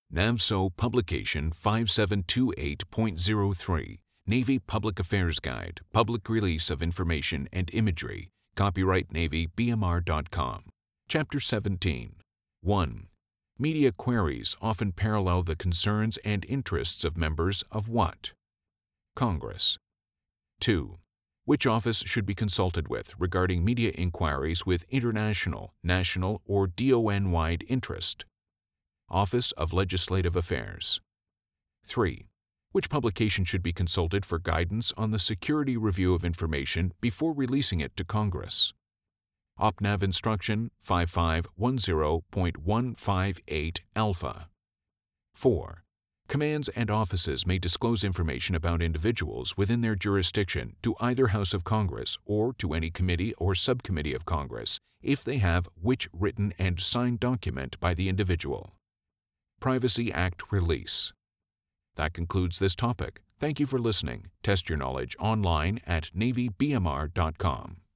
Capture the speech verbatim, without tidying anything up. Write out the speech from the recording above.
NAVSO Publication five seven two eight point zero three, Navy Public Affairs Guide, Public Release of Information and Imagery, copyright Navy B M R dot com. Chapter seventeen. one. Media queries often parallel the concerns and interests of members of what? Congress. two. Which office should be consulted with regarding media inquiries with international, national, or D O N-wide interest? Office of Legislative Affairs. three. Which publication should be consulted for guidance on the security review of information before releasing it to Congress? OPNAV Instruction five five one zero point one five eight Alpha. four. Commands and offices may disclose information about individuals within their jurisdiction to either House of Congress or to any committee or subcommittee of Congress if they have which written and signed document by the individual. Privacy Act Release. That concludes this topic. Thank you for listening. Test your knowledge online at Navy B M R dot com.